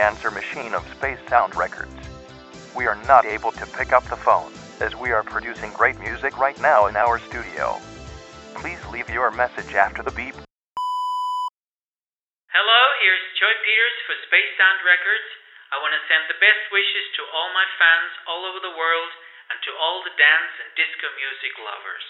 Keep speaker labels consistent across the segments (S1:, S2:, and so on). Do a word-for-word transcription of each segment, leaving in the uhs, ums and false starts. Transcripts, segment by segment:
S1: answer machine of Space Sound Records. We are not able to pick up the phone, as we are producing great music right now in our studio. Please leave your message after the beep.
S2: Hello, here's Joy Peters for Space Sound Records. I want to send the best wishes to all my fans all over the world and to all the dance and disco music lovers.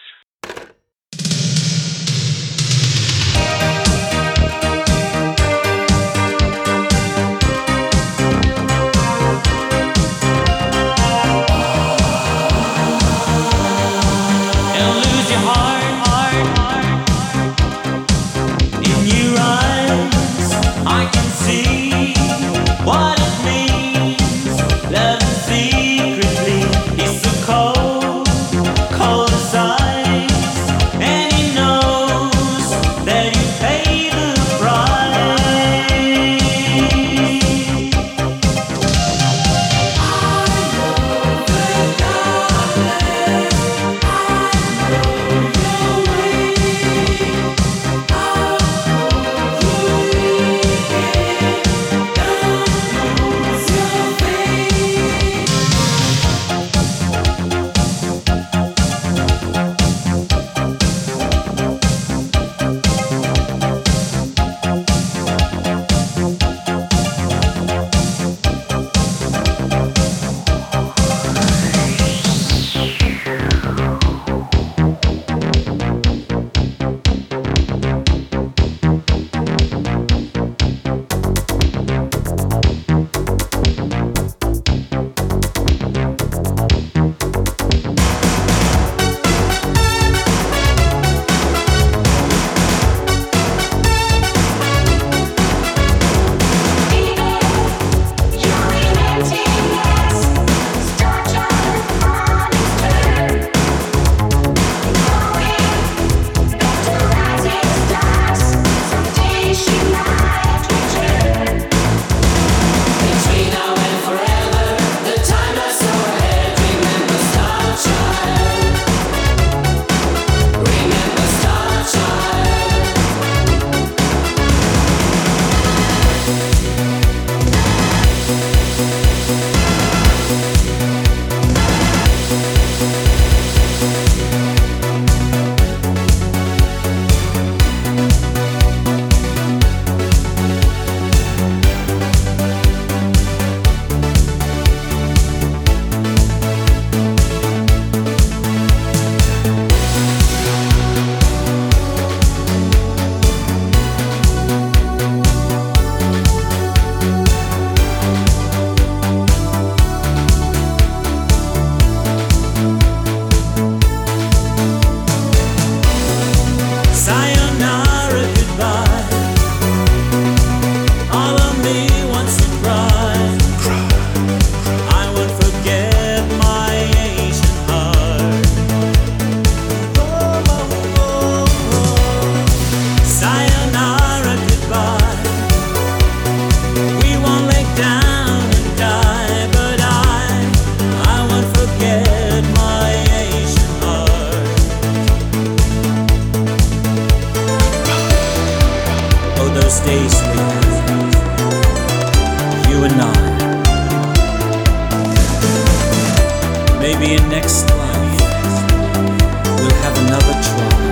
S3: Stay sweet, you and I. Maybe in next life we'll have another try.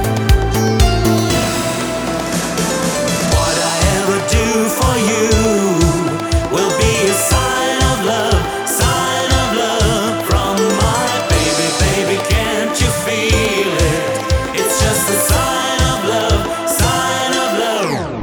S3: What I ever do for you will be a sign of love, sign of love from my baby, baby. Can't you feel it? It's just a sign of love, sign of love.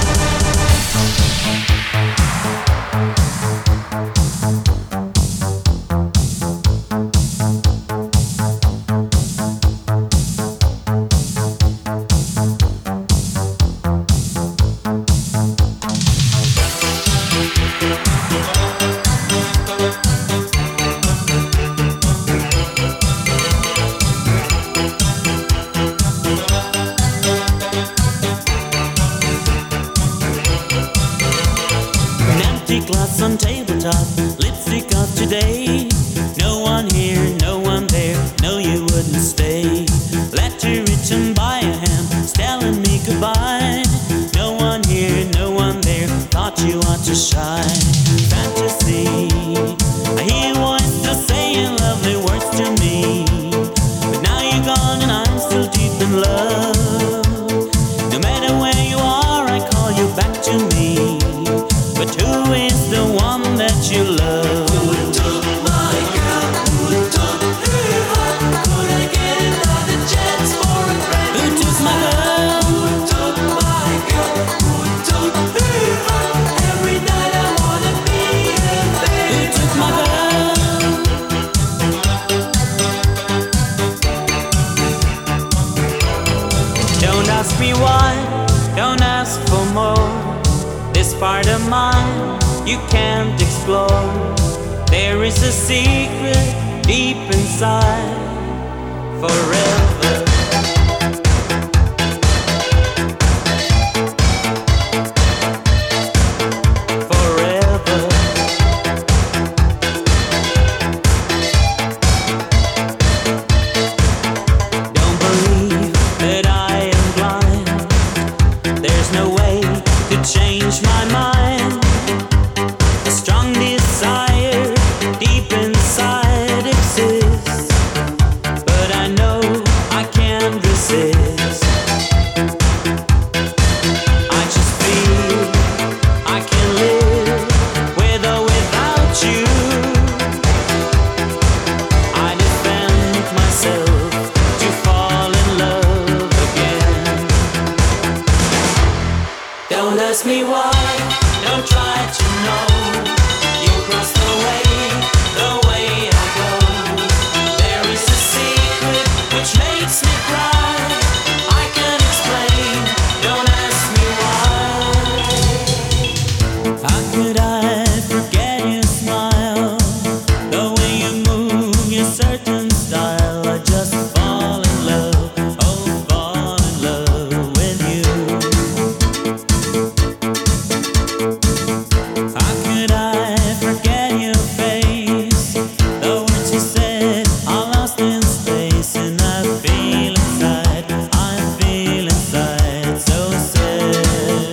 S4: Glass on tabletop, lipstick of today. No one here, no one there, no you wouldn't stay. Letter written by a hand, telling me goodbye. No one here, no one there, thought you ought to shine. Fantasy, I hear your voice still saying lovely words to me. But now you're gone and I'm still deep in love. No matter where you are, I call you back to me. But who is the one that you love?
S3: Who took my girl? Who took her heart? Could I get another chance for a friend?
S4: Who took my girl?
S3: Who took my girl? Who took her heart? Every night I wanna be a babe.
S4: Who took my girl? Don't ask me why, don't ask for more. This part of mine you can't explore. There is a secret deep inside. Forever. Forever. Don't believe that I am blind. There's no way to change my mind. A strong desire deep inside exists, but I know I can't resist. I just feel I can live with or without you. I defend myself to fall in love again. Don't ask me why, don't try to know. You cross the way, the way I go. There is a secret which makes me cry. I can't explain, don't ask me why. How could I forget your smile? The way you move, your certain style. I just fall in love, oh fall in love with you. How could I forget your face? The words you said are lost in space, and I feel inside, I feel inside so sad.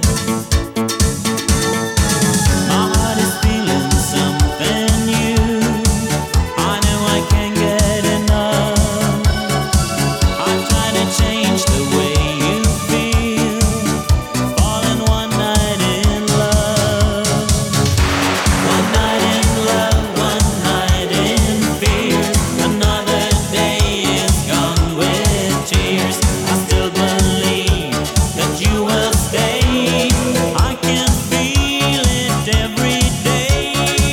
S4: My heart is feeling something new. I know I can't get enough. I'm trying to change the way you feel. Falling one night in love. One night in love, one night in fear. Another day is gone with tears. I still believe that you will stay. I can feel it every day.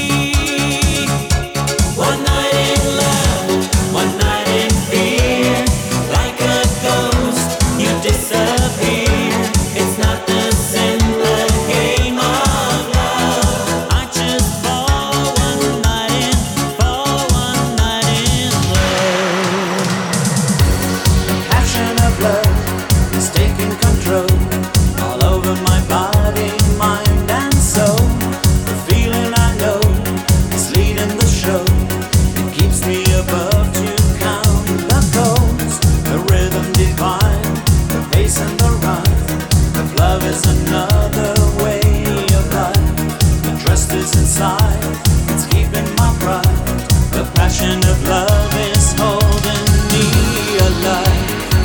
S4: One night in love, one night in fear. Like a ghost, you disappear. It's not the simple game of love. I just fall one night in, fall one night in love. Passion of love is taking control all over my body, mind and soul. The feeling I know is leading the show. It keeps me above to count the goals. The rhythm divine, the pace and the rhyme. If love is another way of life, the trust is inside, it's keeping my pride. The passion of love is holding me alive.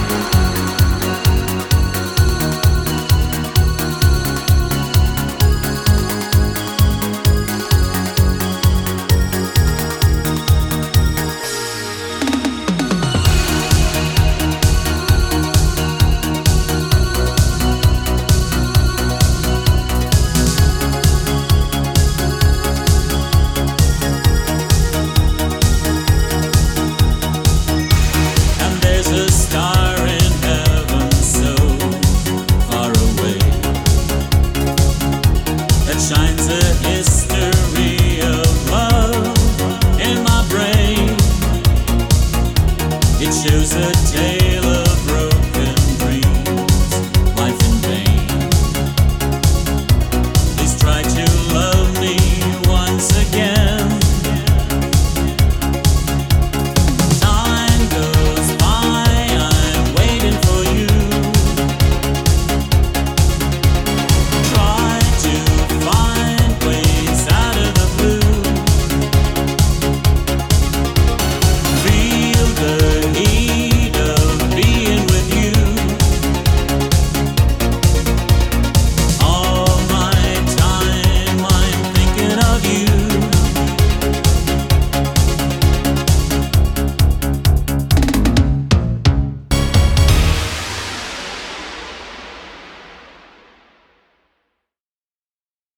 S4: And there's a star in heaven so far away that shines a history of love in my brain. It shows a tale